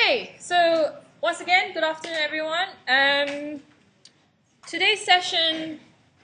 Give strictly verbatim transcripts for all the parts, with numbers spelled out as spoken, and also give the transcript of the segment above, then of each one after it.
Okay, so once again, good afternoon, everyone. Um, today's session,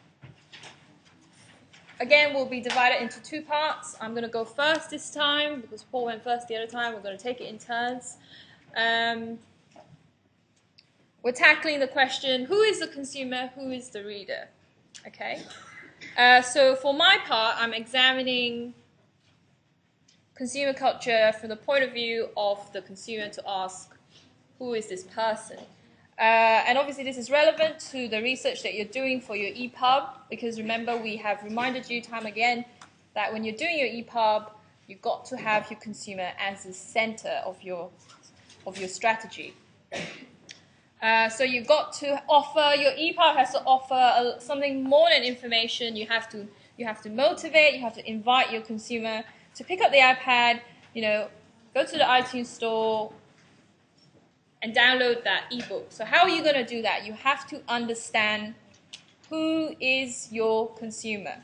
again, will be divided into two parts. I'm going to go first this time because Paul went first the other time. We're going to take it in turns. Um, we're tackling the question, who is the consumer, who is the reader? Okay. Uh, so for my part, I'm examining consumer culture from the point of view of the consumer to ask, who is this person? Uh, and obviously this is relevant to the research that you're doing for your E PUB, because remember we have reminded you time again that when you're doing your E PUB, you've got to have your consumer as the center of your, of your strategy. Uh, so you've got to offer, your E PUB has to offer a, something more than information. You have to, you have to motivate, you have to invite your consumer to pick up the iPad, you know, go to the iTunes store and download that ebook. So how are you going to do that? You have to understand who is your consumer.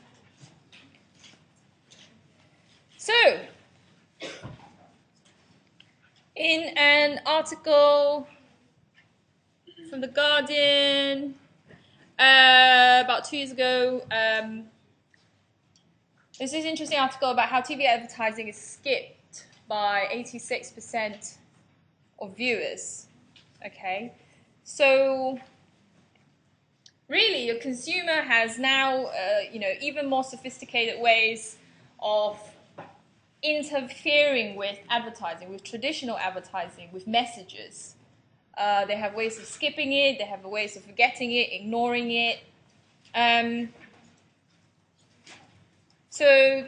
So, in an article from The Guardian uh, about two years ago, um, there's this interesting article about how T V advertising is skipped by eighty-six percent of viewers. Okay, so really your consumer has now, uh, you know, even more sophisticated ways of interfering with advertising, with traditional advertising, with messages. Uh, they have ways of skipping it, they have ways of forgetting it, ignoring it. Um, so,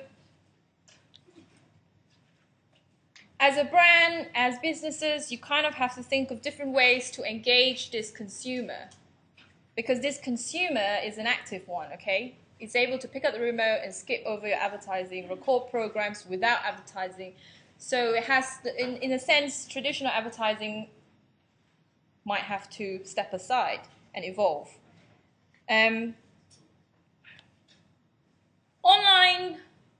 as a brand, as businesses, you kind of have to think of different ways to engage this consumer. Because this consumer is an active one, okay? It's able to pick up the remote and skip over your advertising, record programs without advertising. So it has, in, in a sense, traditional advertising might have to step aside and evolve. Um, online,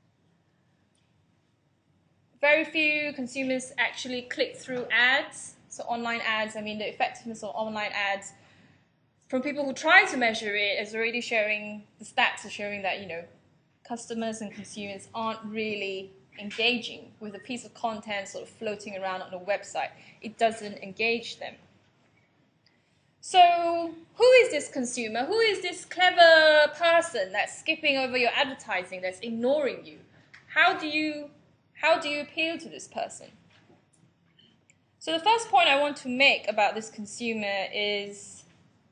very few consumers actually click through ads. So online ads, I mean the effectiveness of online ads, from people who try to measure it, is already showing, the stats are showing that, you know, customers and consumers aren't really engaging with a piece of content sort of floating around on a website. It doesn't engage them. So who is this consumer? Who is this clever person that's skipping over your advertising, that's ignoring you? How do you, how do you appeal to this person? So the first point I want to make about this consumer is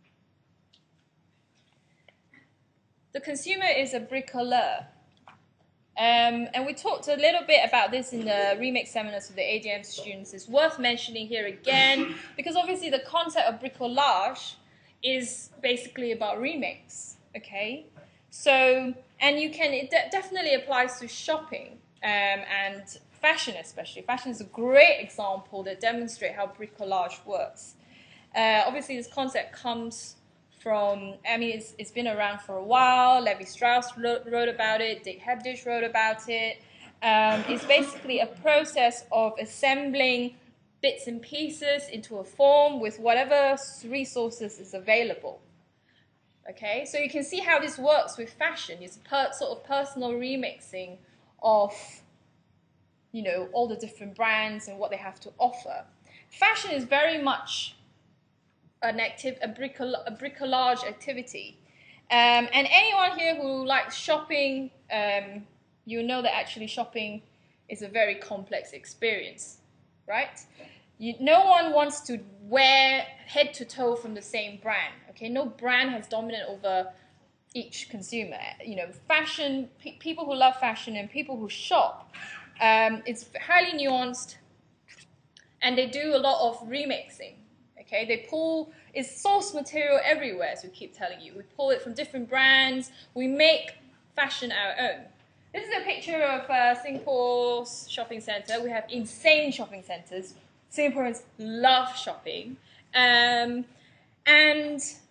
the consumer is a bricoleur. Um, and we talked a little bit about this in the remix seminars with the A D M students. It's worth mentioning here again, because obviously the concept of bricolage is basically about remix, okay? So, and you can, it de definitely applies to shopping um, and fashion especially. Fashion is a great example that demonstrates how bricolage works. Uh, obviously this concept comes from, I mean, it's, it's been around for a while. Levi Strauss wrote, wrote about it. Dick Hebdish wrote about it. Um, it's basically a process of assembling bits and pieces into a form with whatever resources is available. Okay, so you can see how this works with fashion. It's a per, sort of personal remixing of, you know, all the different brands and what they have to offer. Fashion is very much an active, a, bricol a bricolage activity. Um, and anyone here who likes shopping, um, you know that actually shopping is a very complex experience, right? You, no one wants to wear head to toe from the same brand, okay? No brand has dominance over each consumer. You know, fashion, pe people who love fashion and people who shop, um, it's highly nuanced, and they do a lot of remixing. Okay, they pull, it's source material everywhere, as we keep telling you. We pull it from different brands. We make fashion our own. This is a picture of uh, Singapore's shopping center. We have insane shopping centers. Singaporeans love shopping. Um, and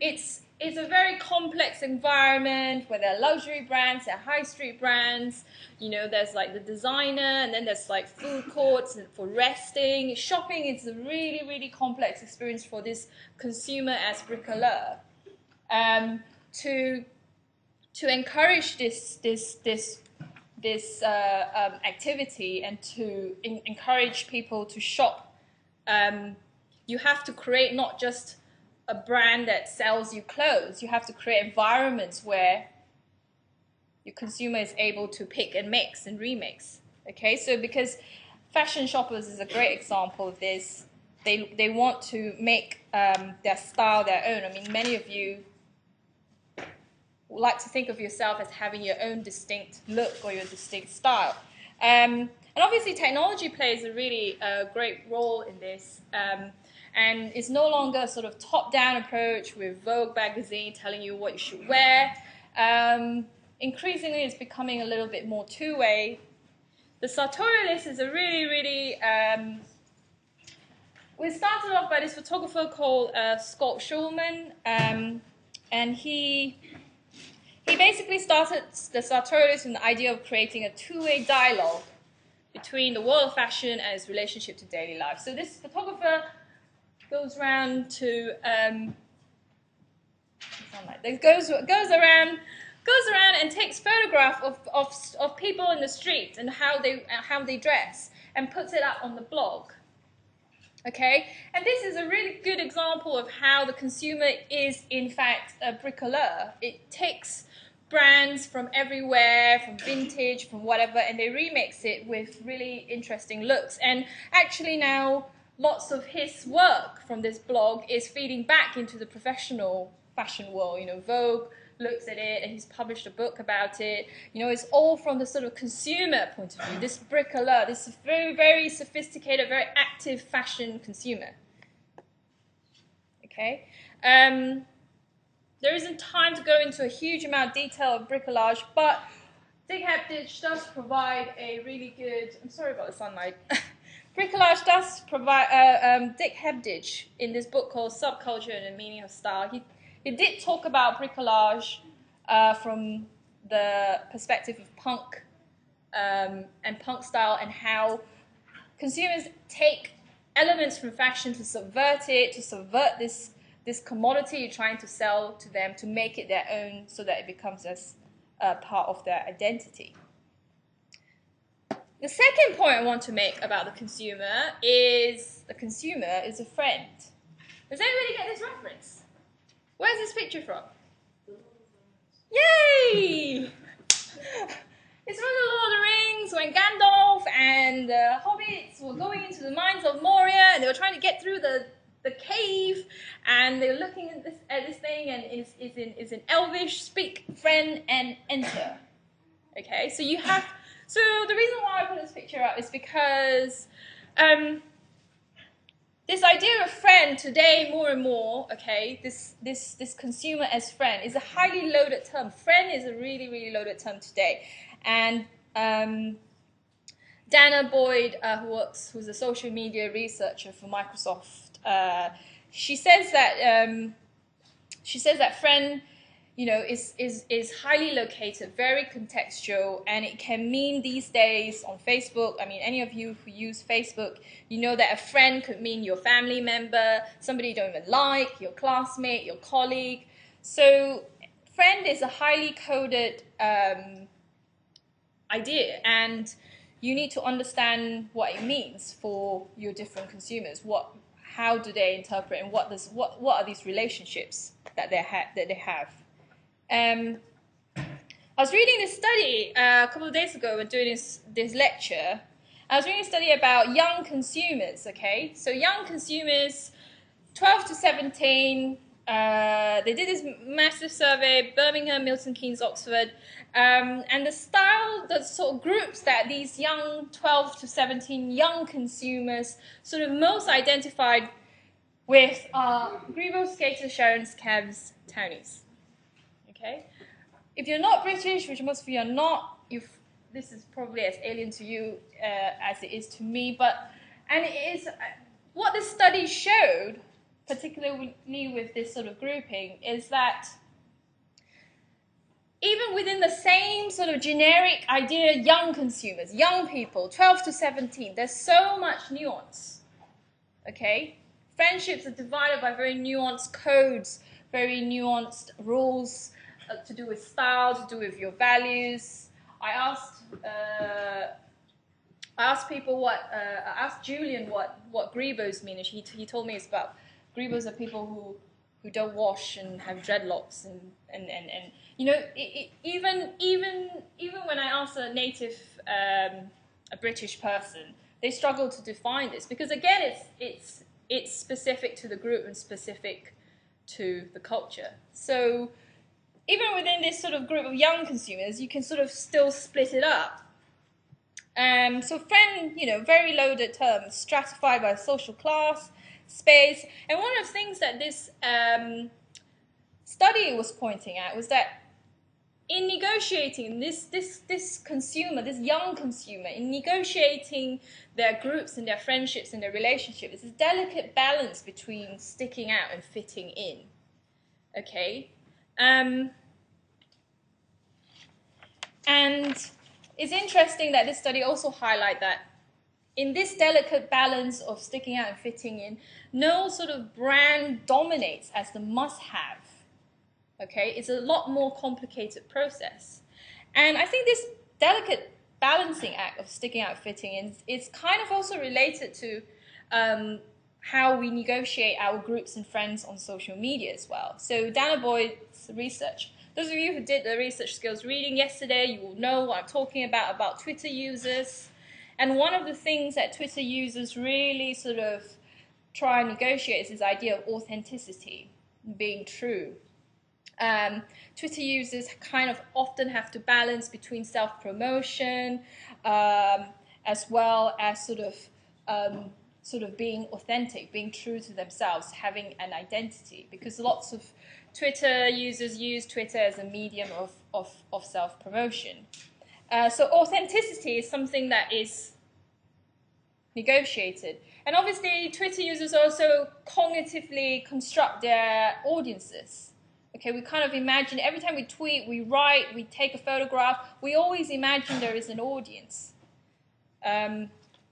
it's it's a very complex environment where there are luxury brands, there are high street brands. You know, there's like the designer, and then there's like food courts for resting. Shopping is a really, really complex experience for this consumer as bricoleur. Um, to to encourage this this this this uh, um, activity and to in, encourage people to shop, um, you have to create not just a brand that sells you clothes. You have to create environments where your consumer is able to pick and mix and remix. Okay, so because fashion shoppers is a great example of this. They they want to make um, their style their own. I mean, many of you like to think of yourself as having your own distinct look or your distinct style. Um, and obviously technology plays a really uh, great role in this. Um, and it's no longer a sort of top-down approach with Vogue magazine telling you what you should wear. Um, increasingly it's becoming a little bit more two-way. The sartorialist is a really, really... Um, we started off by this photographer called uh, Scott Schulman, um, and he... He basically started the sartorialist in the idea of creating a two-way dialogue between the world of fashion and its relationship to daily life. So this photographer goes around to um, like, goes goes around goes around and takes photographs of, of of people in the street and how they how they dress and puts it up on the blog. Okay, and this is a really good example of how the consumer is in fact a bricoleur. It takes brands from everywhere, from vintage, from whatever, and they remix it with really interesting looks. And actually now lots of his work from this blog is feeding back into the professional fashion world. You know, Vogue looks at it and he's published a book about it. You know, it's all from the sort of consumer point of view, this bricoleur, this very, very sophisticated, very active fashion consumer. Okay? Um, there isn't time to go into a huge amount of detail of bricolage, but Dick Hebdige does provide a really good, I'm sorry about the sunlight, bricolage does provide, uh, um, Dick Hebdige in this book called Subculture and the Meaning of Style, he He did talk about bricolage uh, from the perspective of punk um, and punk style and how consumers take elements from fashion to subvert it, to subvert this, this commodity you're trying to sell to them, to make it their own so that it becomes as uh, part of their identity. The second point I want to make about the consumer is the consumer is a friend. Does anybody get this reference? Where's this picture from? Yay! It's from the Lord of the Rings when Gandalf and the hobbits were going into the mines of Moria and they were trying to get through the, the cave and they were looking at this, at this thing and it's, it's, in, it's in Elvish, speak, friend, and enter. Okay, so you have... So the reason why I put this picture up is because... Um, This idea of friend today, more and more, okay, this, this, this consumer as friend is a highly loaded term. Friend is a really, really loaded term today. And um, Dana Boyd, uh, who works, who's a social media researcher for Microsoft, uh, she says that um, she says that friend, you know, is, is, is highly located, very contextual, and it can mean these days on Facebook, I mean, any of you who use Facebook, you know that a friend could mean your family member, somebody you don't even like, your classmate, your colleague. So friend is a highly coded um, idea, and you need to understand what it means for your different consumers. What, how do they interpret, and what, does, what, what are these relationships that they, ha that they have? Um, I was reading this study uh, a couple of days ago when doing this, this lecture. I was reading a study about young consumers, okay? So young consumers, twelve to seventeen, uh, they did this massive survey, Birmingham, Milton Keynes, Oxford, um, and the style, the sort of groups that these young twelve to seventeen young consumers sort of most identified with are Grebo, skaters, Sharons, Cavs, townies. Okay? If you're not British, which most of you are not, you've, this is probably as alien to you uh, as it is to me. But and it is uh, what the study showed particularly with this sort of grouping, is that even within the same sort of generic idea, young consumers, young people, twelve to seventeen, there's so much nuance, okay? Friendships are divided by very nuanced codes, very nuanced rules uh, to do with style, to do with your values. I asked, uh, I asked people what, uh, I asked Julian what, what Grebos mean, and he, he told me it's about, Grebos are people who, who don't wash and have dreadlocks, and, and, and, and you know, it, it, even, even, even when I ask a native, um, a British person, they struggle to define this, because again, it's, it's, it's specific to the group and specific to the culture. So even within this sort of group of young consumers, you can sort of still split it up. Um, so friend, you know, very loaded term, stratified by social class, space. And one of the things that this um, study was pointing at was that in negotiating this, this, this consumer, this young consumer, in negotiating their groups and their friendships and their relationships, it's a delicate balance between sticking out and fitting in, okay? Um, and it's interesting that this study also highlights that in this delicate balance of sticking out and fitting in, no sort of brand dominates as the must-have. Okay, it's a lot more complicated process. And I think this delicate balancing act of sticking out, fitting in, is kind of also related to um, how we negotiate our groups and friends on social media as well. So Dana Boyd's research, those of you who did the research skills reading yesterday, you will know what I'm talking about, about Twitter users. And one of the things that Twitter users really sort of try and negotiate is this idea of authenticity, being true. Um, Twitter users kind of often have to balance between self-promotion um, as well as sort of um, sort of being authentic, being true to themselves, having an identity, because lots of Twitter users use Twitter as a medium of, of, of self-promotion. Uh, so authenticity is something that is negotiated. And obviously Twitter users also cognitively construct their audiences. Okay, we kind of imagine every time we tweet, we write, we take a photograph, we always imagine there is an audience. Um,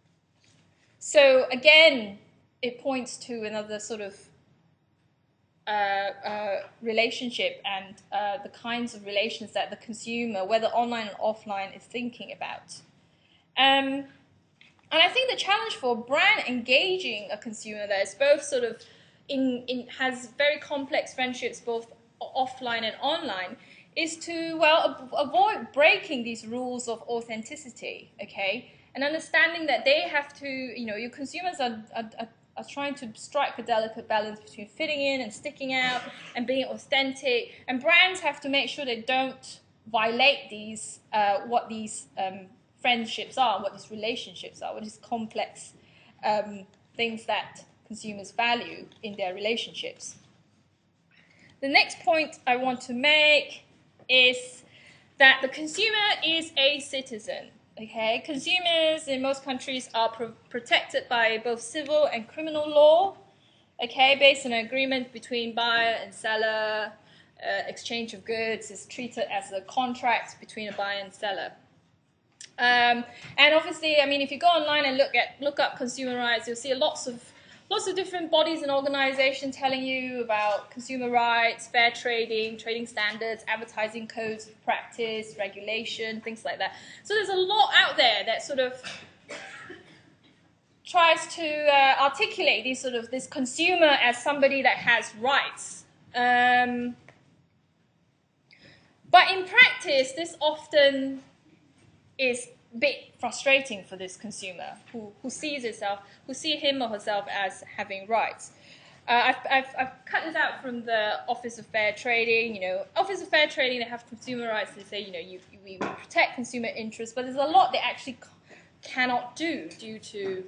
so again, it points to another sort of uh, uh, relationship and uh, the kinds of relations that the consumer, whether online and offline, is thinking about. Um, and I think the challenge for brand engaging a consumer that is both sort of in, in has very complex friendships, both offline and online, is to, well, avoid breaking these rules of authenticity, okay? And understanding that they have to, you know, your consumers are, are, are trying to strike a delicate balance between fitting in and sticking out and being authentic. And brands have to make sure they don't violate these, uh, what these um, friendships are, what these relationships are, what these complex um, things that consumers value in their relationships. The next point I want to make is that the consumer is a citizen. Okay, consumers in most countries are pro protected by both civil and criminal law. Okay, based on an agreement between buyer and seller, uh, exchange of goods is treated as a contract between a buyer and seller. Um, and obviously, I mean, if you go online and look at look up consumer rights, you'll see lots of Lots of different bodies and organizations telling you about consumer rights, fair trading, trading standards, advertising codes of practice, regulation, things like that. So there's a lot out there that sort of tries to uh, articulate these sort of this consumer as somebody that has rights. Um, but in practice, this often is a bit frustrating for this consumer who, who sees itself, who see him or herself as having rights. Uh, I've, I've, I've cut this out from the Office of Fair Trading. You know, Office of Fair Trading, they have consumer rights. They say, you know, you, we, we protect consumer interests, but there's a lot they actually cannot do due to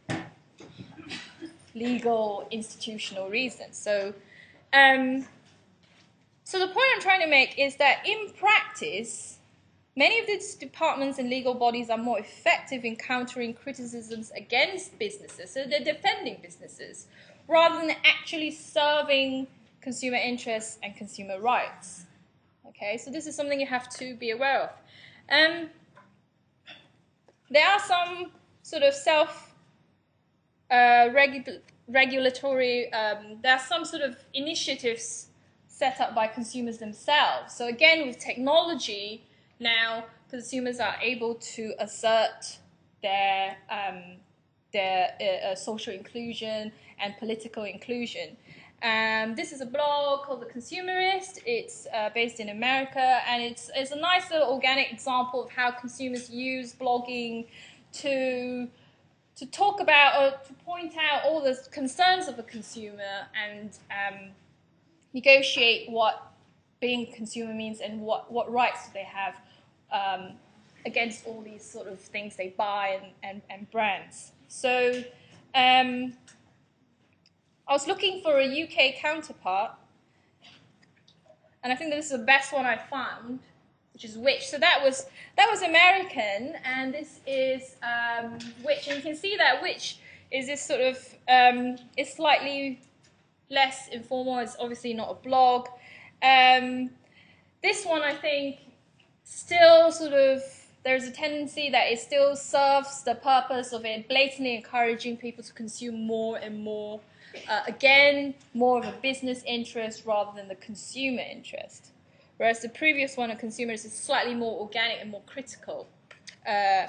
legal, institutional reasons. So, um, so the point I'm trying to make is that in practice, many of these departments and legal bodies are more effective in countering criticisms against businesses. So they're defending businesses rather than actually serving consumer interests and consumer rights. Okay, so this is something you have to be aware of. Um, there are some sort of self uh, regu regulatory, um, there are some sort of initiatives set up by consumers themselves. So again, with technology, now consumers are able to assert their, um, their uh, uh, social inclusion and political inclusion. Um, this is a blog called The Consumerist. It's uh, based in America, and it's, it's a nice little organic example of how consumers use blogging to, to talk about or to point out all the concerns of the consumer and um, negotiate what being a consumer means and what, what rights do they have um, against all these sort of things they buy and, and, and brands. So um, I was looking for a U K counterpart, and I think this is the best one I found, which is Which. So that was that was American, and this is um, Which. And you can see that Which is this sort of um, is slightly less informal. It's obviously not a blog. Um, this one, I think, still sort of there's a tendency that it still serves the purpose of it blatantly encouraging people to consume more and more. Uh, again, more of a business interest rather than the consumer interest. Whereas the previous one, of consumers, is slightly more organic and more critical. Uh,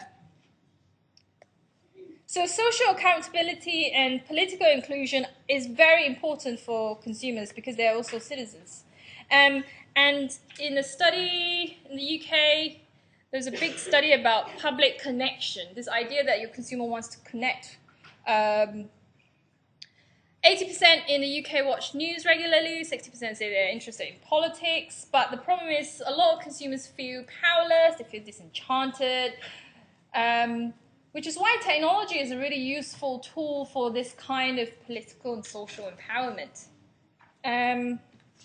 so social accountability and political inclusion is very important for consumers because they're also citizens. Um, and in a study in the U K, there's a big study about public connection, this idea that your consumer wants to connect. Um, eighty percent in the U K watch news regularly, sixty percent say they're interested in politics, but the problem is a lot of consumers feel powerless, they feel disenchanted, um, which is why technology is a really useful tool for this kind of political and social empowerment. Um,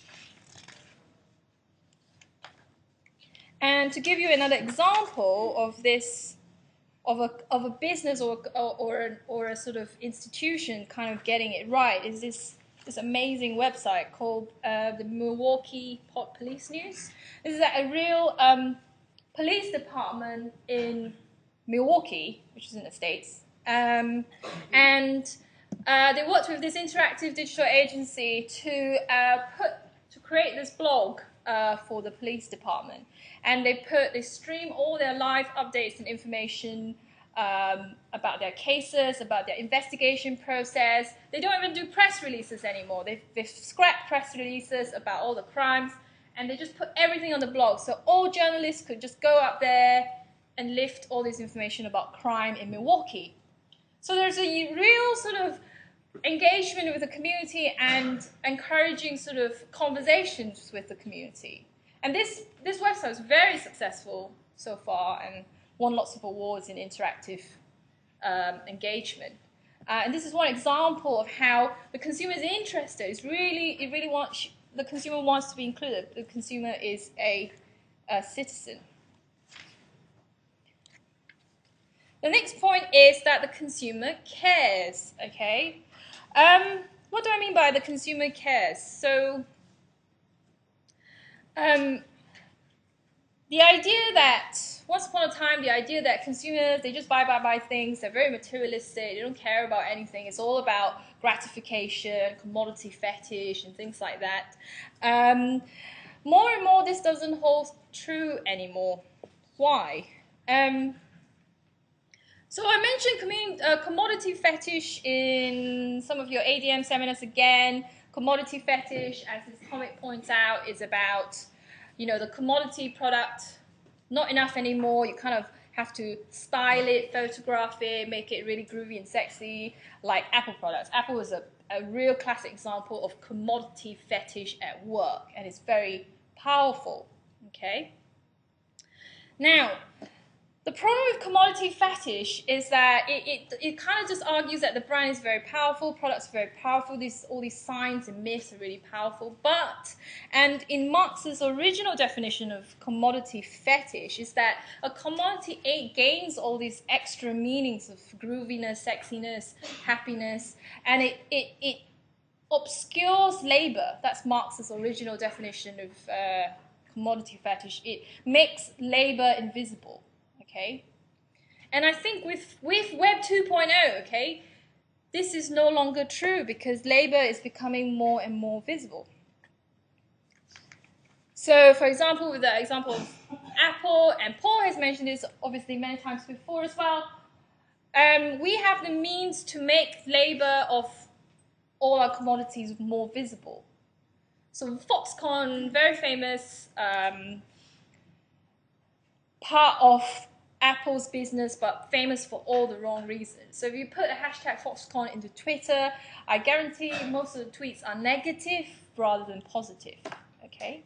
and to give you another example of this, Of a, of a business or, or, or, or a sort of institution kind of getting it right is this, this amazing website called uh, the Milwaukee Police News. This is a real um, police department in Milwaukee, which is in the States. Um, and uh, they worked with this interactive digital agency to, uh, put, to create this blog uh, for the police department. And they put, they stream all their live updates and information um, about their cases, about their investigation process. They don't even do press releases anymore. They've, they've scrapped press releases about all the crimes, and they just put everything on the blog. So all journalists could just go up there and lift all this information about crime in Milwaukee. So there's a real sort of engagement with the community and encouraging sort of conversations with the community. And this, this website is very successful so far and won lots of awards in interactive um, engagement. Uh, and this is one example of how the consumer is interested. It's really, it really wants, the consumer wants to be included. The consumer is a, a citizen. The next point is that the consumer cares, okay? Um, what do I mean by the consumer cares? So, Um, the idea that, once upon a time, the idea that consumers, they just buy, buy, buy things, they're very materialistic, they don't care about anything, it's all about gratification, commodity fetish, and things like that. Um, more and more, this doesn't hold true anymore. Why? Um, so I mentioned uh, commodity fetish in some of your A D M seminars again. Commodity fetish, as this comic points out, is about, you know, the commodity product, not enough anymore. You kind of have to style it, photograph it, make it really groovy and sexy, like Apple products. Apple is a, a real classic example of commodity fetish at work, and it's very powerful, okay? Now, the problem with commodity fetish is that it, it, it kind of just argues that the brand is very powerful, products are very powerful, these, all these signs and myths are really powerful, but, and in Marx's original definition of commodity fetish is that a commodity gains all these extra meanings of grooviness, sexiness, happiness, and it, it, it, obscures labor. That's Marx's original definition of uh, commodity fetish. It makes labor invisible, okay? And I think with, with Web two point oh, okay, this is no longer true because labor is becoming more and more visible. So, for example, with the example of Apple, and Paul has mentioned this obviously many times before as well, um, we have the means to make labor of all our commodities more visible. So Foxconn, very famous, um, part of Apple's business, but famous for all the wrong reasons. So if you put a hashtag Foxconn into Twitter, I guarantee most of the tweets are negative rather than positive, okay?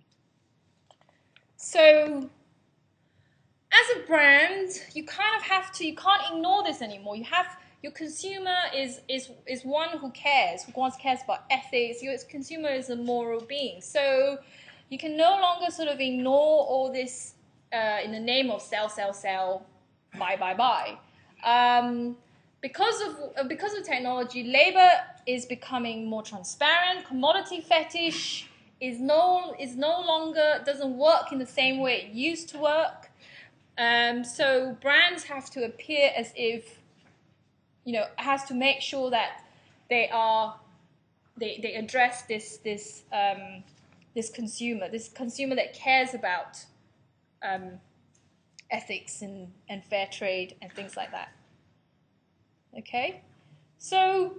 So as a brand, you kind of have to, you can't ignore this anymore. You have, your consumer is, is, is one who cares, who wants cares about ethics. Your consumer is a moral being. So you can no longer sort of ignore all this uh, in the name of sell, sell, sell, buy, buy, buy. Um, because of, because of technology, labor is becoming more transparent. Commodity fetish is no, is no longer, doesn't work in the same way it used to work. Um, so brands have to appear as if, you know, has to make sure that they are, they, they address this, this, um, this consumer, this consumer that cares about um, ethics and, and fair trade and things like that. Okay? So,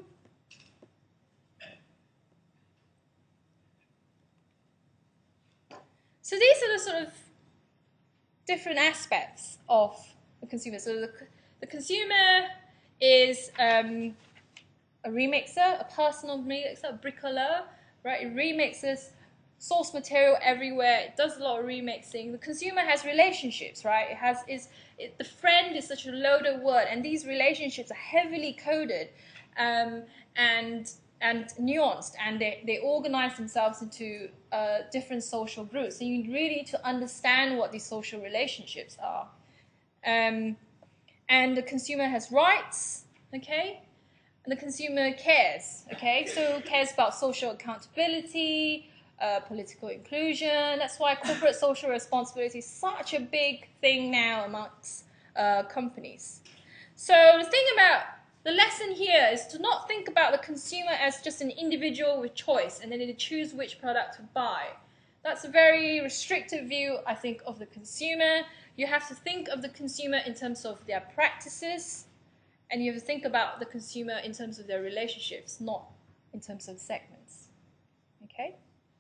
so these are the sort of different aspects of the consumer. So the, the consumer is um, a remixer, a personal remixer, a bricoleur, right? It remixes source material everywhere. It does a lot of remixing. The consumer has relationships, right? It has is it, the friend is such a loaded word, and these relationships are heavily coded um, and and nuanced, and they, they organize themselves into uh, different social groups. So you really need to understand what these social relationships are. Um, and the consumer has rights, okay? And the consumer cares, okay? So cares about social accountability, uh, political inclusion. That's why corporate social responsibility is such a big thing now amongst uh, companies. So the thing about the lesson here is to not think about the consumer as just an individual with choice and then to choose which product to buy. That's a very restrictive view, I think, of the consumer. You have to think of the consumer in terms of their practices, and you have to think about the consumer in terms of their relationships, not in terms of segments. Okay?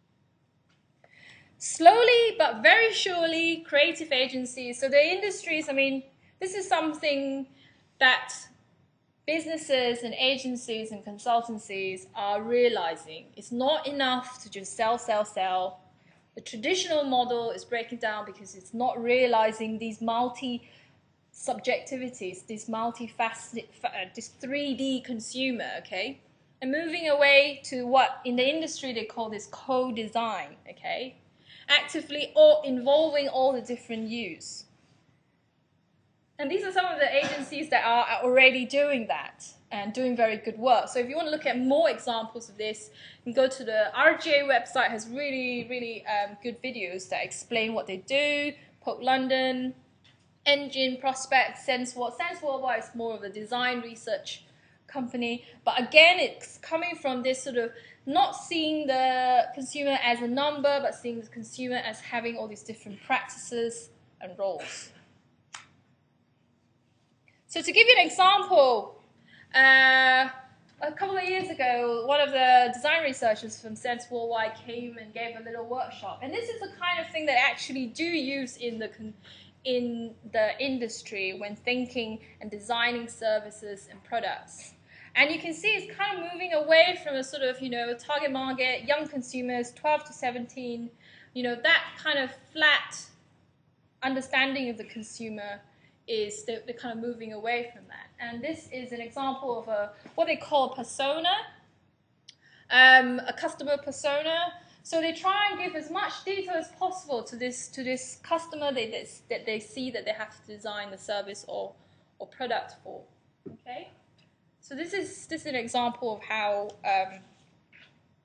Slowly but very surely, creative agencies, so the industries, I mean, this is something that businesses and agencies and consultancies are realizing. It's not enough to just sell, sell, sell. The traditional model is breaking down because it's not realizing these multi-subjectivities, this multifaceted, this three D consumer, okay? And moving away to what in the industry they call this co-design, okay? Actively or involving all the different views. And these are some of the agencies that are already doing that and doing very good work. So if you want to look at more examples of this, you can go to the R G A website. It has really, really um, good videos that explain what they do. Pope London, Engine, Prospect, SenseWorld. SenseWorld is more of a design research company. But again, it's coming from this sort of not seeing the consumer as a number, but seeing the consumer as having all these different practices and roles. So to give you an example, uh, a couple of years ago, one of the design researchers from Sense Worldwide came and gave a little workshop. And this is the kind of thing that I actually do use in the, in the industry when thinking and designing services and products. And you can see it's kind of moving away from a sort of, you know, target market, young consumers, twelve to seventeen, you know, that kind of flat understanding of the consumer is they're, they're kind of moving away from that. And this is an example of a what they call a persona, um, a customer persona. So they try and give as much detail as possible to this to this customer that they, that they see that they have to design the service or, or product for. Okay, so this is this is an example of how um,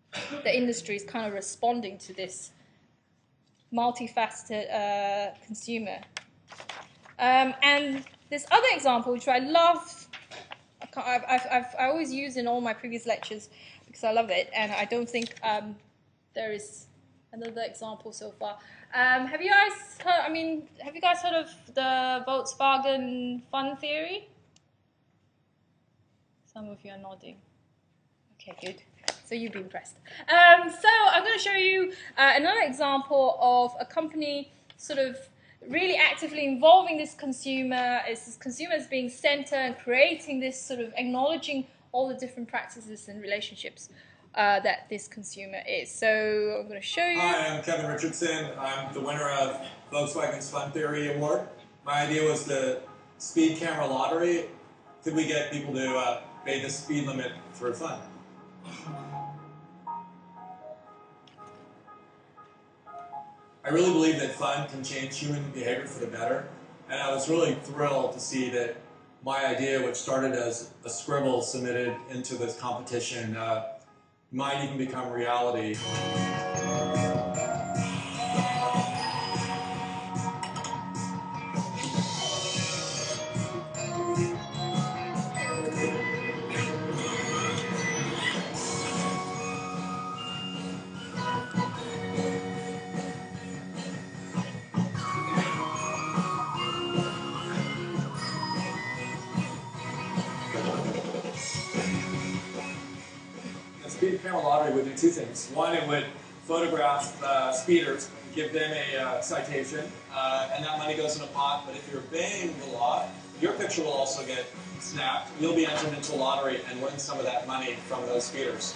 the industry is kind of responding to this multifaceted uh, consumer. Um, and this other example, which I love, I've, I've, I've, I always use in all my previous lectures because I love it, and I don't think um, there is another example so far. Um, have you guys heard, I mean, have you guys heard of the Volkswagen fun theory? Some of you are nodding. Okay, good. So you'd be impressed. Um, so I'm going to show you uh, another example of a company sort of really actively involving this consumer, as this consumer is being center and creating this sort of acknowledging all the different practices and relationships uh, that this consumer is. So I'm going to show you. Hi, I'm Kevin Richardson. I'm the winner of Volkswagen's Fun Theory Award. My idea was the speed camera lottery. Could we get people to uh, pay the speed limit for fun? I really believe that fun can change human behavior for the better, and I was really thrilled to see that my idea, which started as a scribble submitted into this competition, uh, might even become reality. Speed camera lottery would do two things. One, it would photograph uh, speeders, give them a uh, citation, uh, and that money goes in a pot. But if you're obeying the law, your picture will also get snapped. You'll be entered into a lottery and win some of that money from those speeders.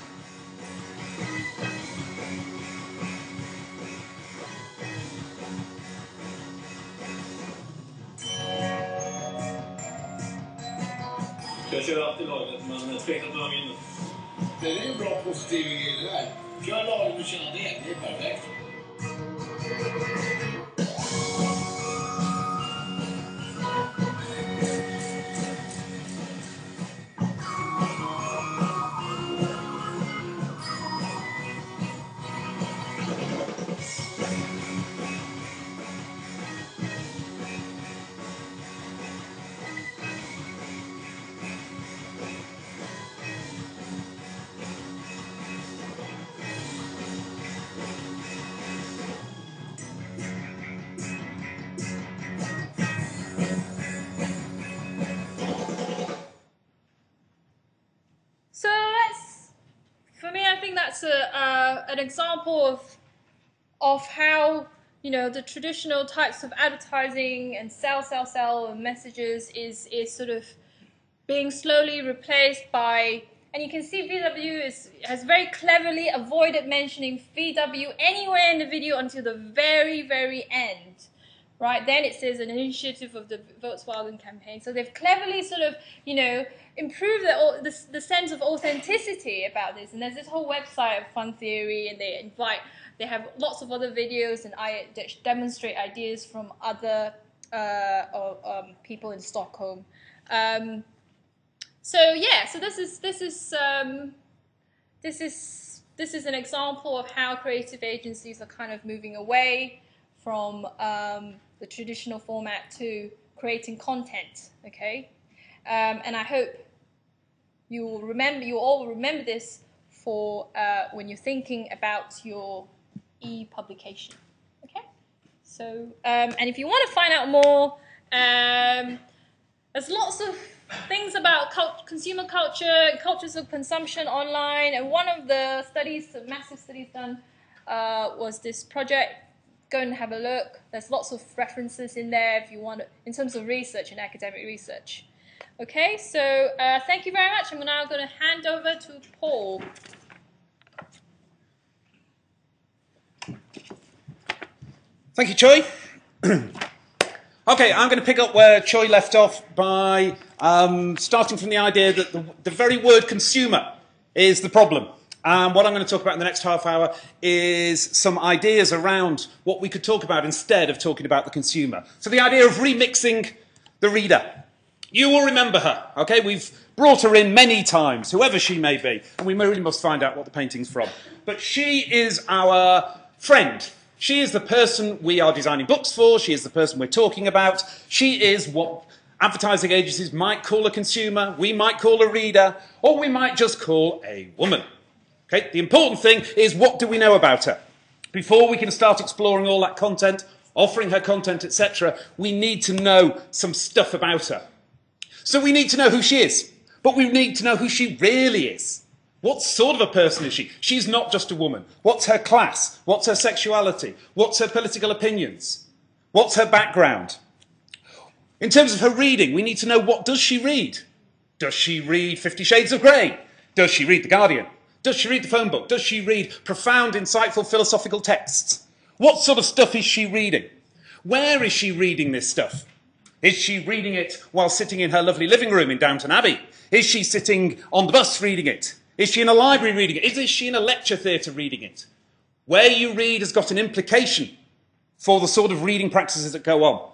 Jag kör alltid laget, men tvekar att man vinner. Det är ju bra positiv grej det där. Kör laget och känna det, det är perfekt. So that's, for me, I think that's a, uh, an example of, of how, you know, the traditional types of advertising and sell, sell, sell messages is, is sort of being slowly replaced by, and you can see V W is, has very cleverly avoided mentioning V W anywhere in the video until the very, very end. Right, then it says an initiative of the Volkswagen campaign. So they've cleverly sort of, you know, improved the, the, the sense of authenticity about this. And there's this whole website of Fun Theory, and they invite, they have lots of other videos and I that demonstrate ideas from other uh, or, um, people in Stockholm. Um, so yeah, so this is this is um, this is this is an example of how creative agencies are kind of moving away from um, the traditional format to creating content, okay? Um, and I hope you will remember, you all remember this for uh, when you're thinking about your e-publication, okay? So, um, and if you want to find out more, um, there's lots of things about cult consumer culture, cultures of consumption online, and one of the studies, the massive studies done, uh, was this project. Go and have a look. There's lots of references in there if you want to, in terms of research and academic research. Okay, so uh, thank you very much. I'm now going to hand over to Paul. Thank you, Choi. Okay, I'm going to pick up where Choi left off by um, starting from the idea that the, the very word consumer is the problem. Um, what I'm going to talk about in the next half hour is some ideas around what we could talk about instead of talking about the consumer. So the idea of remixing the reader. You will remember her, okay? We've brought her in many times, whoever she may be, and we really must find out what the painting's from. But she is our friend. She is the person we are designing books for. She is the person we're talking about. She is what advertising agencies might call a consumer, we might call a reader, or we might just call a woman. Okay? The important thing is, what do we know about her? Before we can start exploring all that content, offering her content, et cetera, we need to know some stuff about her. So we need to know who she is, but we need to know who she really is. What sort of a person is she? She's not just a woman. What's her class? What's her sexuality? What's her political opinions? What's her background? In terms of her reading, we need to know, what does she read? Does she read Fifty Shades of Grey? Does she read The Guardian? Does she read the phone book? Does she read profound, insightful philosophical texts? What sort of stuff is she reading? Where is she reading this stuff? Is she reading it while sitting in her lovely living room in Downton Abbey? Is she sitting on the bus reading it? Is she in a library reading it? Is she in a lecture theatre reading it? Where you read has got an implication for the sort of reading practices that go on.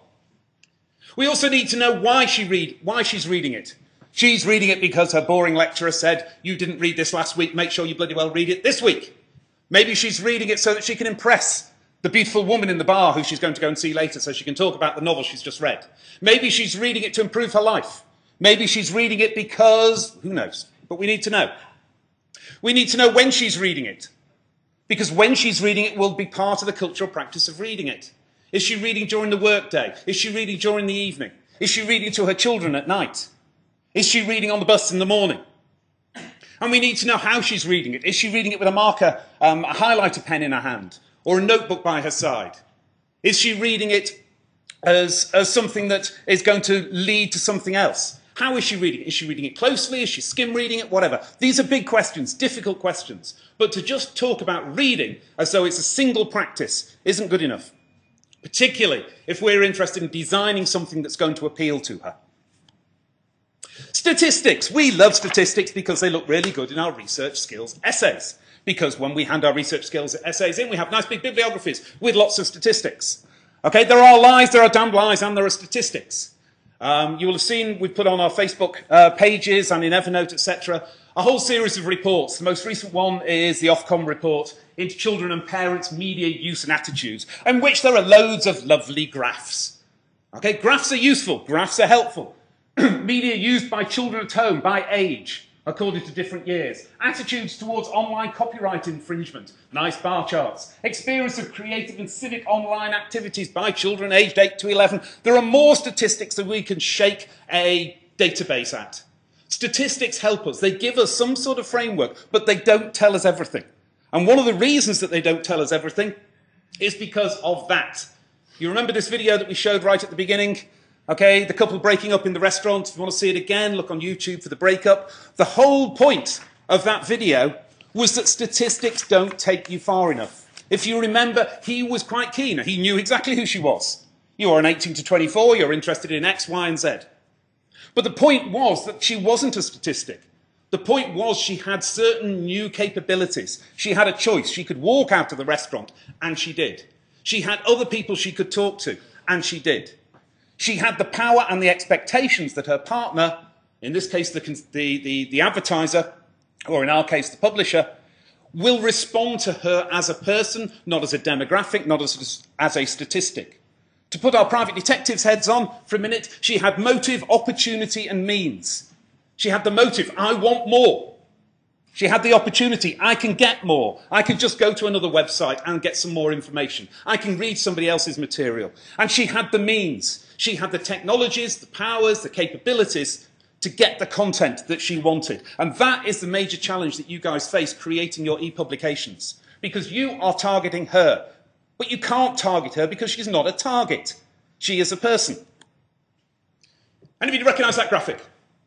We also need to know why she read, why she's reading it. She's reading it because her boring lecturer said, you didn't read this last week, make sure you bloody well read it this week. Maybe she's reading it so that she can impress the beautiful woman in the bar who she's going to go and see later so she can talk about the novel she's just read. Maybe she's reading it to improve her life. Maybe she's reading it because, who knows, but we need to know. We need to know when she's reading it, because when she's reading it will be part of the cultural practice of reading it. Is she reading during the workday? Is she reading during the evening? Is she reading to her children at night? Is she reading on the bus in the morning? And we need to know how she's reading it. Is she reading it with a marker, um, a highlighter pen in her hand, or a notebook by her side? Is she reading it as, as something that is going to lead to something else? How is she reading it? Is she reading it closely? Is she skim reading it? Whatever. These are big questions, difficult questions. But to just talk about reading as though it's a single practice isn't good enough, particularly if we're interested in designing something that's going to appeal to her. Statistics. We love statistics because they look really good in our research skills essays. Because when we hand our research skills essays in, we have nice big bibliographies with lots of statistics. Okay, there are lies, there are damned lies, and there are statistics. Um, you will have seen we've put on our Facebook uh, pages and in Evernote, et cetera, a whole series of reports. The most recent one is the Ofcom report into children and parents' media use and attitudes, in which there are loads of lovely graphs. Okay, graphs are useful, graphs are helpful. Media used by children at home, by age, according to different years. Attitudes towards online copyright infringement, nice bar charts. Experience of creative and civic online activities by children aged eight to eleven. There are more statistics than we can shake a database at. Statistics help us. They give us some sort of framework, but they don't tell us everything. And one of the reasons that they don't tell us everything is because of that. You remember this video that we showed right at the beginning? Okay, the couple breaking up in the restaurant. If you want to see it again, look on YouTube for the breakup. The whole point of that video was that statistics don't take you far enough. If you remember, he was quite keen. He knew exactly who she was. You are an eighteen to twenty-four, you're interested in X, Y, and Z. But the point was that she wasn't a statistic. The point was she had certain new capabilities. She had a choice. She could walk out of the restaurant, and she did. She had other people she could talk to, and she did. She had the power and the expectations that her partner, in this case the, the, the, the advertiser, or in our case the publisher, will respond to her as a person, not as a demographic, not as, as a statistic. To put our private detectives' heads on for a minute, she had motive, opportunity, and means. She had the motive, I want more. She had the opportunity, I can get more. I can just go to another website and get some more information. I can read somebody else's material. And she had the means. She had the technologies, the powers, the capabilities to get the content that she wanted. And that is the major challenge that you guys face creating your e-publications. Because you are targeting her. But you can't target her because she's not a target. She is a person. Anybody recognise that graphic?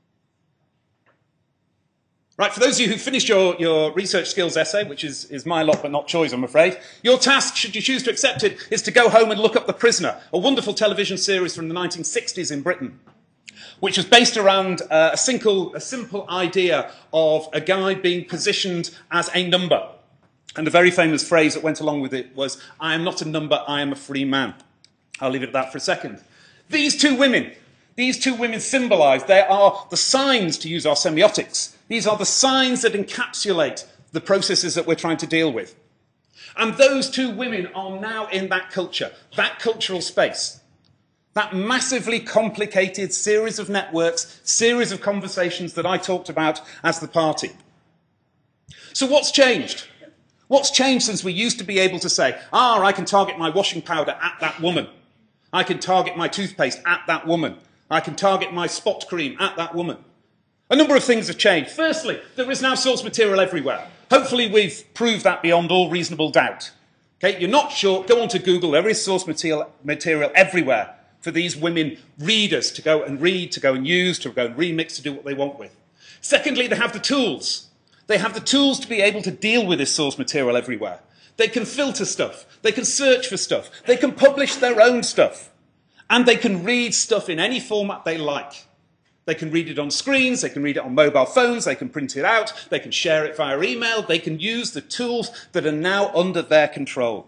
Right, for those of you who finished your, your research skills essay, which is, is my lot but not Choi's, I'm afraid, your task, should you choose to accept it, is to go home and look up The Prisoner, a wonderful television series from the nineteen sixties in Britain, which was based around uh, a, simple, a simple idea of a guy being positioned as a number. And the very famous phrase that went along with it was, I am not a number, I am a free man. I'll leave it at that for a second. These two women, These two women symbolise, they are the signs, to use our semiotics. These are the signs that encapsulate the processes that we're trying to deal with. And those two women are now in that culture, that cultural space. That massively complicated series of networks, series of conversations that I talked about as the party. So what's changed? What's changed since we used to be able to say, ah, I can target my washing powder at that woman. I can target my toothpaste at that woman. I can target my spot cream at that woman. A number of things have changed. Firstly, there is now source material everywhere. Hopefully we've proved that beyond all reasonable doubt. Okay, you're not sure, go onto Google, there is source material, material everywhere for these women readers to go and read, to go and use, to go and remix, to do what they want with. Secondly, they have the tools. They have the tools to be able to deal with this source material everywhere. They can filter stuff. They can search for stuff. They can publish their own stuff. And they can read stuff in any format they like. They can read it on screens, they can read it on mobile phones, they can print it out, they can share it via email, they can use the tools that are now under their control.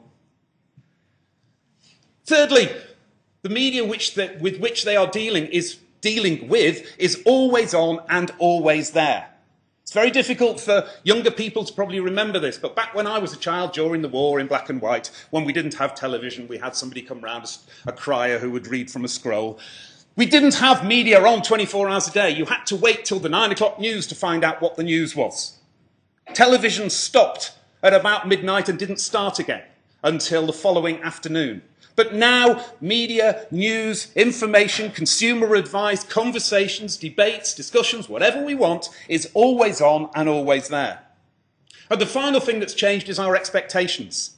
Thirdly, the media which the, with which they are dealing, is, dealing with is always on and always there. It's very difficult for younger people to probably remember this, but back when I was a child during the war in black and white, when we didn't have television, we had somebody come round, a, a crier who would read from a scroll. We didn't have media on twenty-four hours a day. You had to wait till the nine o'clock news to find out what the news was. Television stopped at about midnight and didn't start again until the following afternoon. But now, media, news, information, consumer advice, conversations, debates, discussions, whatever we want, is always on and always there. And the final thing that's changed is our expectations.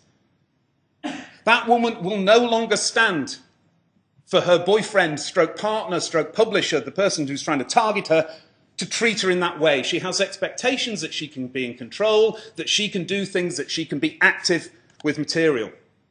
That woman will no longer stand for her boyfriend, stroke partner, stroke publisher, the person who's trying to target her, to treat her in that way. She has expectations that she can be in control, that she can do things, that she can be active with material.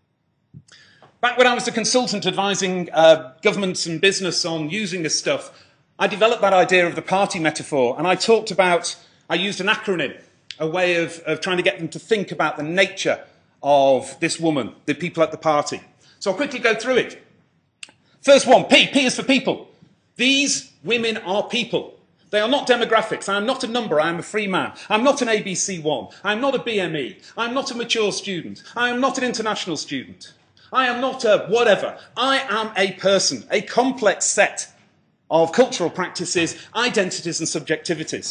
Back when I was a consultant advising uh, governments and business on using this stuff, I developed that idea of the party metaphor, and I talked about, I used an acronym, a way of, of trying to get them to think about the nature of this woman, the people at the party. So I'll quickly go through it. First one, P. P is for people. These women are people. They are not demographics. I am not a number. I am a free man. I'm not an A B C one. I'm not a B M E. I'm not a mature student. I am not an international student. I am not a whatever. I am a person, a complex set of cultural practices, identities and subjectivities.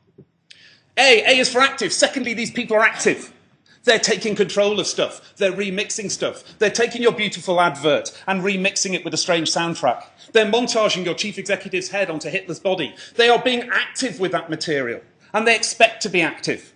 A. A is for active. Secondly, these people are active. They're taking control of stuff. They're remixing stuff. They're taking your beautiful advert and remixing it with a strange soundtrack. They're montaging your chief executive's head onto Hitler's body. They are being active with that material, and they expect to be active.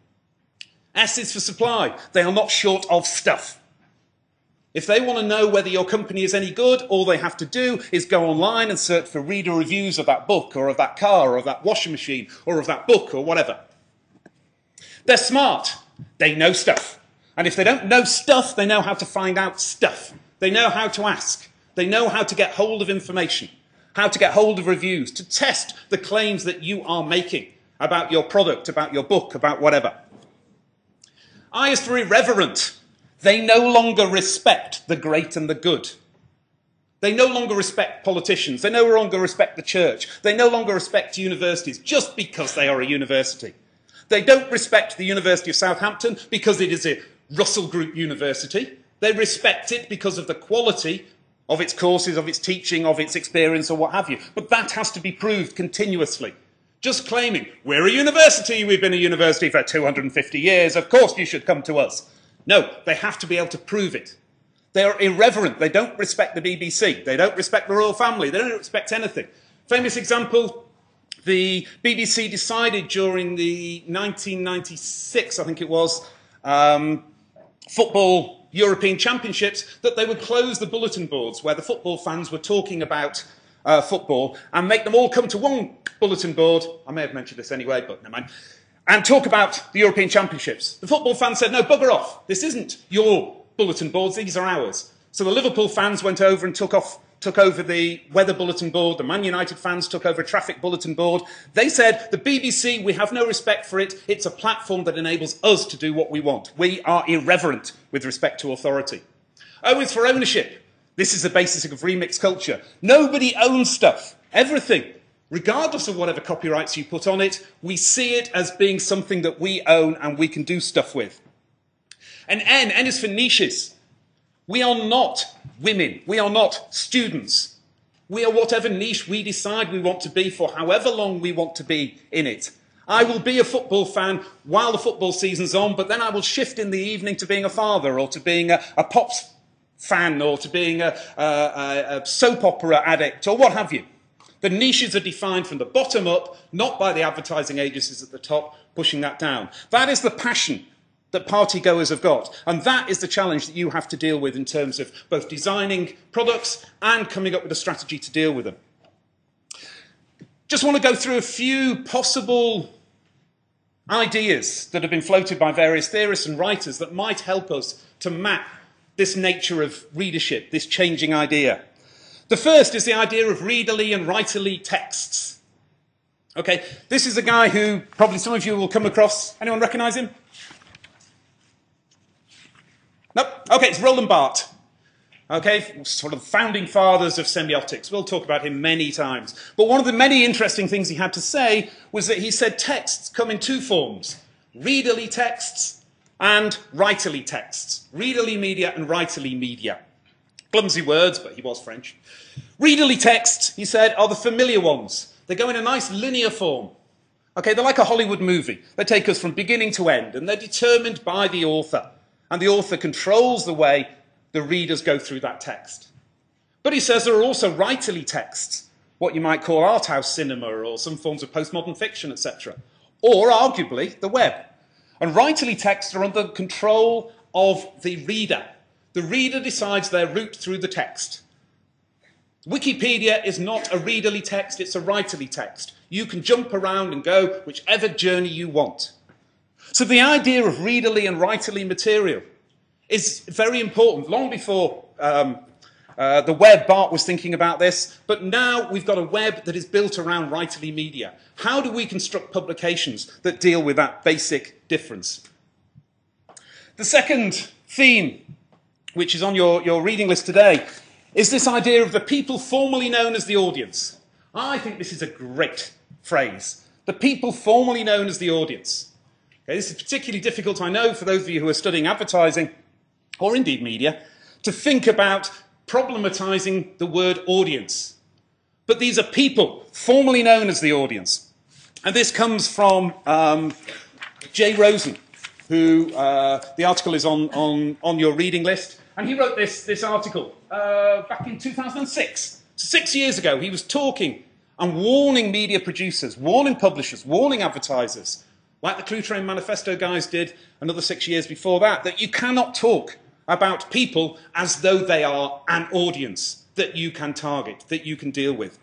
S is for supply. They are not short of stuff. If they want to know whether your company is any good, all they have to do is go online and search for reader reviews of that book, or of that car, or of that washing machine, or of that book, or whatever. They're smart. They know stuff. And if they don't know stuff, they know how to find out stuff. They know how to ask. They know how to get hold of information, how to get hold of reviews, to test the claims that you are making about your product, about your book, about whatever. I is for irreverent. They no longer respect the great and the good. They no longer respect politicians. They no longer respect the church. They no longer respect universities just because they are a university. They don't respect the University of Southampton because it is a Russell Group university. They respect it because of the quality of its courses, of its teaching, of its experience, or what have you. But that has to be proved continuously. Just claiming, we're a university, we've been a university for two hundred fifty years, of course you should come to us. No, they have to be able to prove it. They are irreverent. They don't respect the B B C. They don't respect the royal family. They don't respect anything. Famous example, the B B C decided during the nineteen ninety-six, I think it was, um, football European Championships, that they would close the bulletin boards where the football fans were talking about uh, football and make them all come to one bulletin board. I may have mentioned this anyway, but never mind. And talk about the European Championships. The football fans said, no, bugger off. This isn't your bulletin boards, these are ours. So the Liverpool fans went over and took off, took over the weather bulletin board. The Man United fans took over a traffic bulletin board. They said, the B B C, we have no respect for it. It's a platform that enables us to do what we want. We are irreverent with respect to authority. O is for ownership. This is the basis of remix culture. Nobody owns stuff. Everything. Regardless of whatever copyrights you put on it, we see it as being something that we own and we can do stuff with. And N, N is for niches. We are not women. We are not students. We are whatever niche we decide we want to be for however long we want to be in it. I will be a football fan while the football season's on, but then I will shift in the evening to being a father or to being a, a pops fan or to being a, a, a soap opera addict or what have you. The niches are defined from the bottom up, not by the advertising agencies at the top pushing that down. That is the passion that party goers have got. And that is the challenge that you have to deal with in terms of both designing products and coming up with a strategy to deal with them. Just want to go through a few possible ideas that have been floated by various theorists and writers that might help us to map this nature of readership, this changing idea. The first is the idea of readerly and writerly texts. Okay, this is a guy who probably some of you will come across. Anyone recognise him? Nope. Okay, it's Roland Barthes. Okay, sort of founding fathers of semiotics. We'll talk about him many times. But one of the many interesting things he had to say was that he said texts come in two forms. Readerly texts and writerly texts. Readerly media and writerly media. Clumsy words, but he was French. Readerly texts, he said, are the familiar ones. They go in a nice linear form. Okay, they're like a Hollywood movie. They take us from beginning to end, and they're determined by the author. And the author controls the way the readers go through that text. But he says there are also writerly texts, what you might call art house cinema or some forms of postmodern fiction, et cetera. Or, arguably, the web. And writerly texts are under control of the reader. The reader decides their route through the text. Wikipedia is not a readerly text, it's a writerly text. You can jump around and go whichever journey you want. So the idea of readerly and writerly material is very important. Long before um, uh, the web, Barthes was thinking about this, but now we've got a web that is built around writerly media. How do we construct publications that deal with that basic difference? The second theme, which is on your, your reading list today, is this idea of the people formerly known as the audience. I think this is a great phrase. The people formerly known as the audience. Okay, this is particularly difficult, I know, for those of you who are studying advertising, or indeed media, to think about problematizing the word audience. But these are people formerly known as the audience. And this comes from um, Jay Rosen, who, uh, the article is on, on, on your reading list. And he wrote this, this article uh, back in two thousand six. So six years ago, he was talking and warning media producers, warning publishers, warning advertisers, like the Clue Train Manifesto guys did another six years before that, that you cannot talk about people as though they are an audience that you can target, that you can deal with.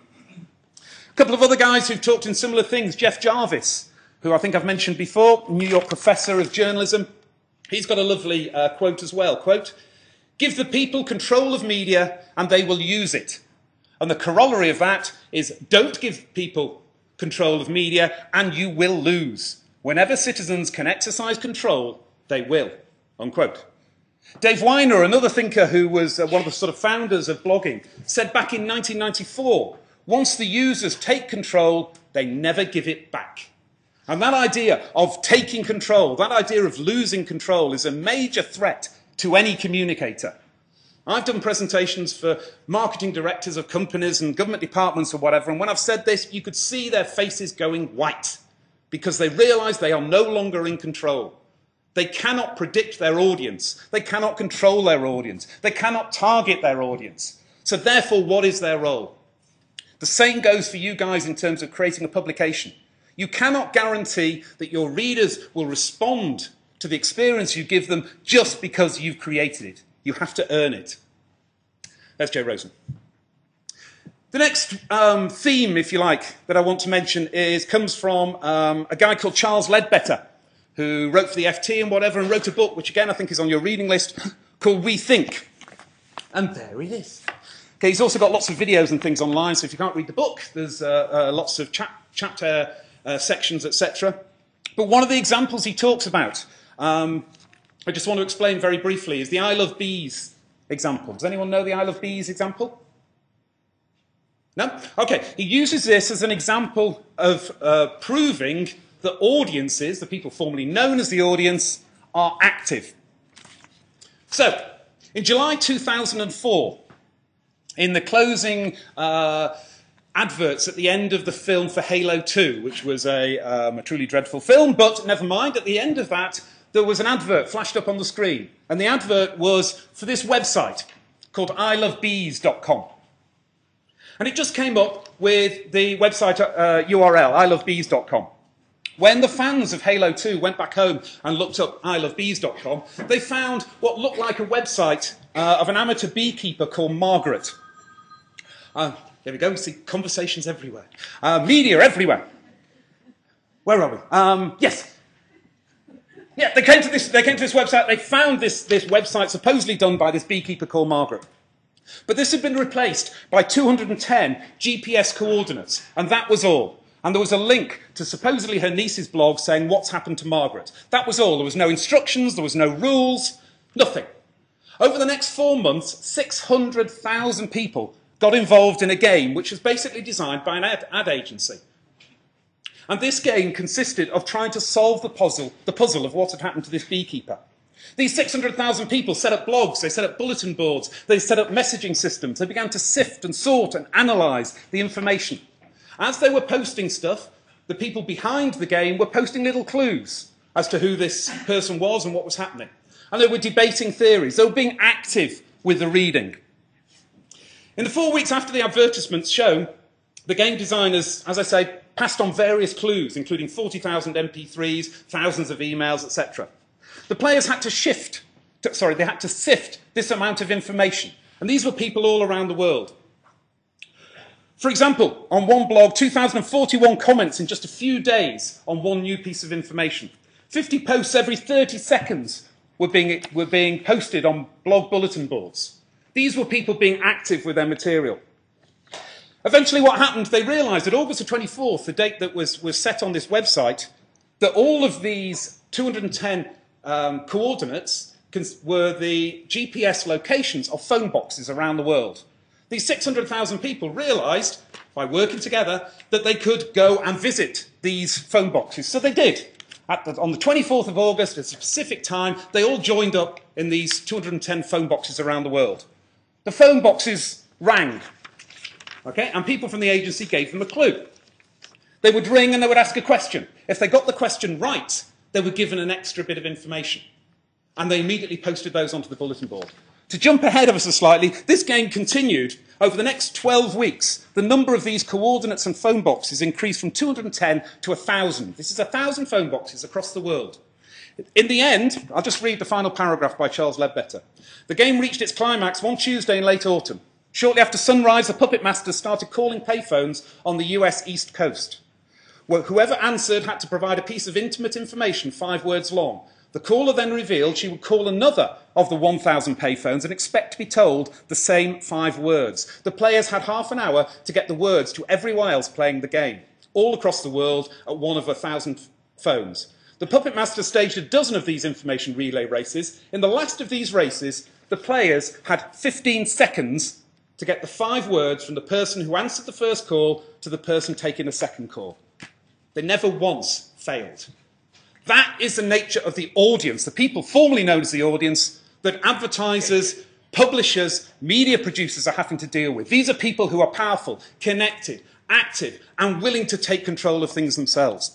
A couple of other guys who've talked in similar things, Jeff Jarvis, who I think I've mentioned before, New York professor of journalism. He's got a lovely uh, quote as well. Quote, "Give the people control of media and they will use it." And the corollary of that is don't give people control of media and you will lose. Whenever citizens can exercise control, they will. Unquote. Dave Weiner, another thinker who was uh, one of the sort of founders of blogging, said back in nineteen ninety-four, once the users take control, they never give it back. And that idea of taking control, that idea of losing control is a major threat to any communicator. I've done presentations for marketing directors of companies and government departments or whatever, and when I've said this, you could see their faces going white because they realise they are no longer in control. They cannot predict their audience. They cannot control their audience. They cannot target their audience. So therefore, what is their role? The same goes for you guys in terms of creating a publication. You cannot guarantee that your readers will respond to the experience you give them just because you've created it. You have to earn it. That's Jay Rosen. The next um, theme, if you like, that I want to mention is comes from um, a guy called Charles Ledbetter, who wrote for the F T and whatever, and wrote a book, which again I think is on your reading list, called We Think. And there it is. Okay, he's also got lots of videos and things online, so if you can't read the book, there's uh, uh, lots of chap chapter uh, sections, et cetera. But one of the examples he talks about, um, I just want to explain very briefly, is the I Love Bees example. Does anyone know the I Love Bees example? No? Okay, he uses this as an example of uh, proving that audiences, the people formerly known as the audience, are active. So, in July two thousand four, in the closing uh, adverts at the end of the film for Halo two, which was a, um, a truly dreadful film, but never mind, at the end of that, there was an advert flashed up on the screen. And the advert was for this website called I love bees dot com. And it just came up with the website uh, U R L, I love bees dot com. When the fans of Halo two went back home and looked up I love bees dot com, they found what looked like a website uh, of an amateur beekeeper called Margaret. Uh, there we go, we see conversations everywhere. Uh, media everywhere. Where are we? Um, yes. Yeah, they came to this, they came to this website, they found this, this website supposedly done by this beekeeper called Margaret. But this had been replaced by two hundred ten G P S coordinates, and that was all. And there was a link to supposedly her niece's blog saying what's happened to Margaret. That was all. There was no instructions, there was no rules, nothing. Over the next four months, six hundred thousand people got involved in a game which was basically designed by an ad, ad agency. And this game consisted of trying to solve the puzzle, the puzzle of what had happened to this beekeeper. These six hundred thousand people set up blogs, they set up bulletin boards, they set up messaging systems, they began to sift and sort and analyse the information. As they were posting stuff, the people behind the game were posting little clues as to who this person was and what was happening. And they were debating theories, they were being active with the reading. In the four weeks after the advertisements shown, the game designers, as I say, passed on various clues, including forty thousand M P threes, thousands of emails, et cetera. The players had to shift, to, sorry, they had to sift this amount of information. And these were people all around the world. For example, on one blog, two thousand forty-one comments in just a few days on one new piece of information. fifty posts every thirty seconds were being, were being posted on blog bulletin boards. These were people being active with their material. Eventually what happened, they realised that August the twenty-fourth, the date that was, was set on this website, that all of these two hundred ten um, coordinates were the G P S locations of phone boxes around the world. These six hundred thousand people realised, by working together, that they could go and visit these phone boxes. So they did. At the, on the twenty-fourth of August, at a specific time, they all joined up in these two hundred ten phone boxes around the world. The phone boxes rang, okay, and people from the agency gave them a clue. They would ring and they would ask a question. If they got the question right, they were given an extra bit of information. And they immediately posted those onto the bulletin board. To jump ahead of us slightly, this game continued. Over the next twelve weeks, the number of these coordinates and phone boxes increased from two hundred ten to one thousand. This is one thousand phone boxes across the world. In the end, I'll just read the final paragraph by Charles Ledbetter. The game reached its climax one Tuesday in late autumn. Shortly after sunrise, the puppet masters started calling payphones on the U S East Coast. Well, whoever answered had to provide a piece of intimate information five words long. The caller then revealed she would call another of the one thousand payphones and expect to be told the same five words. The players had half an hour to get the words to everyone else playing the game, all across the world at one of a thousand phones. The puppet master staged a dozen of these information relay races. In the last of these races, the players had fifteen seconds to get the five words from the person who answered the first call to the person taking the second call. They never once failed. That is the nature of the audience, the people formerly known as the audience, that advertisers, publishers, media producers are having to deal with. These are people who are powerful, connected, active, and willing to take control of things themselves.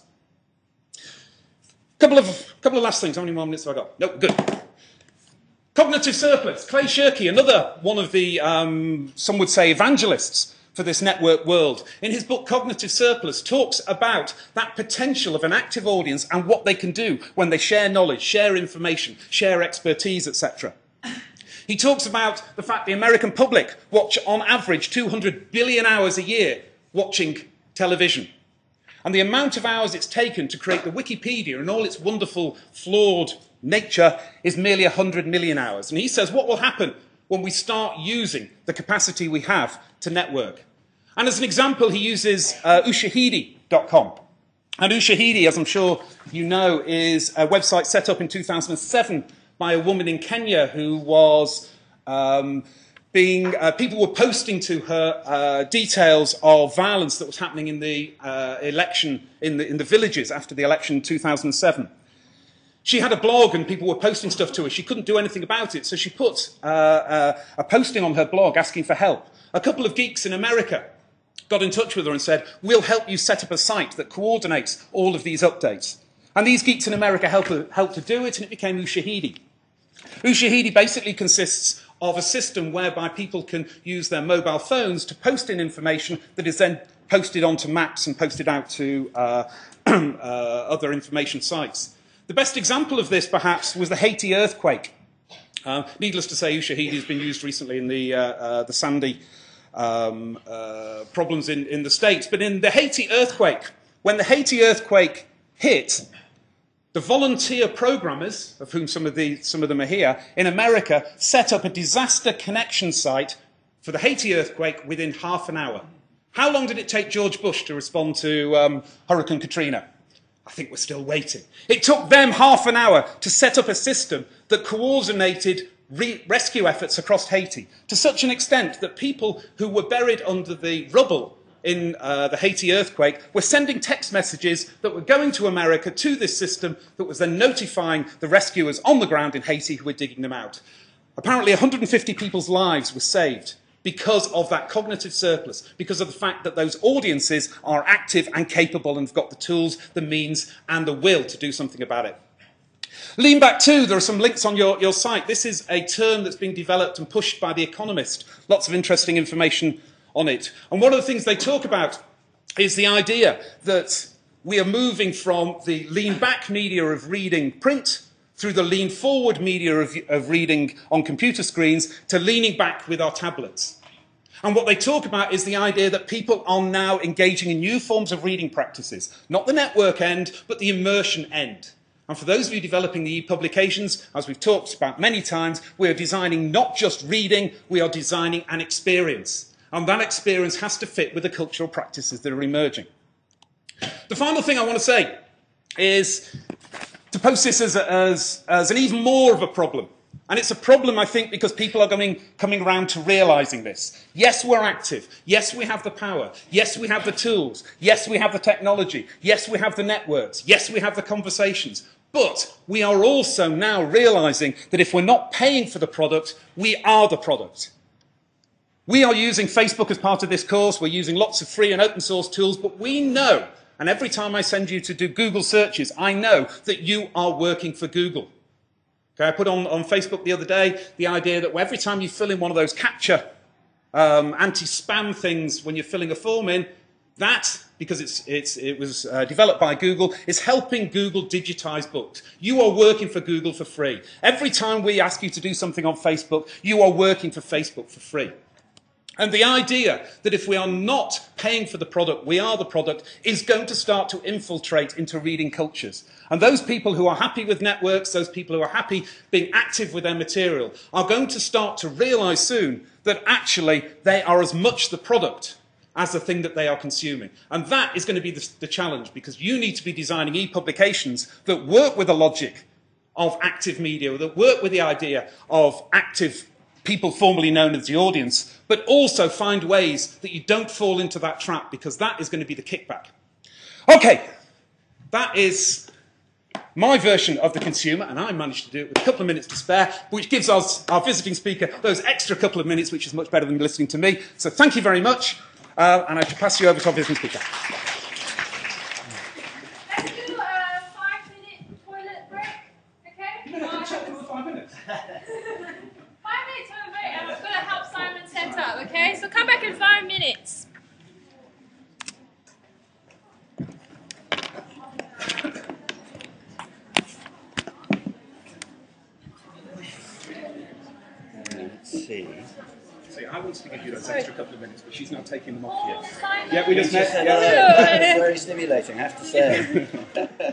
Couple of, couple of last things. How many more minutes have I got? No, good. Cognitive surplus. Clay Shirky, another one of the, um, some would say, evangelists for this network world, in his book Cognitive Surplus, talks about that potential of an active audience and what they can do when they share knowledge, share information, share expertise, et cetera. He talks about the fact the American public watch, on average, two hundred billion hours a year watching television. And the amount of hours it's taken to create the Wikipedia and all its wonderful, flawed nature is merely one hundred million hours. And he says, what will happen when we start using the capacity we have to network? And as an example, he uses uh, ushahidi dot com. And Ushahidi, as I'm sure you know, is a website set up in two thousand seven by a woman in Kenya who was Um, being, uh, people were posting to her uh, details of violence that was happening in the uh, election, in the, in the villages after the election in two thousand seven. She had a blog and people were posting stuff to her. She couldn't do anything about it, so she put uh, uh, a posting on her blog asking for help. A couple of geeks in America got in touch with her and said, we'll help you set up a site that coordinates all of these updates. And these geeks in America helped, her, helped to do it, and it became Ushahidi. Ushahidi basically consists of a system whereby people can use their mobile phones to post in information that is then posted onto maps and posted out to uh, uh, other information sites. The best example of this, perhaps, was the Haiti earthquake. Uh, needless to say, Ushahidi has been used recently in the, uh, uh, the Sandy um, uh, problems in, in the States. But in the Haiti earthquake, when the Haiti earthquake hit, the volunteer programmers, of whom some of, the, some of them are here, in America, set up a disaster connection site for the Haiti earthquake within half an hour. How long did it take George Bush to respond to um, Hurricane Katrina? I think we're still waiting. It took them half an hour to set up a system that coordinated re rescue efforts across Haiti, to such an extent that people who were buried under the rubble in uh, the Haiti earthquake were sending text messages that were going to America to this system that was then notifying the rescuers on the ground in Haiti who were digging them out. Apparently one hundred fifty people's lives were saved because of that cognitive surplus, because of the fact that those audiences are active and capable and have got the tools, the means, and the will to do something about it. Lean Back two, there are some links on your, your site. This is a term that's being developed and pushed by The Economist. Lots of interesting information on it. And one of the things they talk about is the idea that we are moving from the lean back media of reading print through the lean forward media of, of reading on computer screens to leaning back with our tablets. And what they talk about is the idea that people are now engaging in new forms of reading practices, not the network end, but the immersion end. And for those of you developing the e-publications, as we've talked about many times, we are designing not just reading, we are designing an experience. And that experience has to fit with the cultural practices that are emerging. The final thing I want to say is to post this as, a, as, as an even more of a problem. And it's a problem, I think, because people are coming, coming around to realizing this. Yes, we're active. Yes, we have the power. Yes, we have the tools. Yes, we have the technology. Yes, we have the networks. Yes, we have the conversations. But we are also now realizing that if we're not paying for the product, we are the product. We are using Facebook as part of this course. We're using lots of free and open source tools, but we know, and every time I send you to do Google searches, I know that you are working for Google. Okay, I put on, on Facebook the other day the idea that every time you fill in one of those CAPTCHA um, anti-spam things when you're filling a form in, that, because it's, it's, it was uh, developed by Google, is helping Google digitize books. You are working for Google for free. Every time we ask you to do something on Facebook, you are working for Facebook for free. And the idea that if we are not paying for the product, we are the product, is going to start to infiltrate into reading cultures. And those people who are happy with networks, those people who are happy being active with their material, are going to start to realize soon that actually they are as much the product as the thing that they are consuming. And that is going to be the, the challenge, because you need to be designing e-publications that work with the logic of active media, that work with the idea of active people formerly known as the audience, but also find ways that you don't fall into that trap, because that is going to be the kickback. Okay, that is my version of the consumer, and I managed to do it with a couple of minutes to spare, which gives us, our visiting speaker, those extra couple of minutes, which is much better than listening to me. So thank you very much, uh, and I shall pass you over to our visiting speaker. Let's do a five-minute toilet break, okay? No, no, check for five minutes. Five minutes toilet break, and I'm going to help Simon set up, okay? So come back in five minutes. Let's see. See, I wanted to give you those Sorry. extra couple of minutes, but she's now taking them off Oh, you. Simon. Yeah, we just met. Said, Yeah. uh, that was very stimulating, I have to say.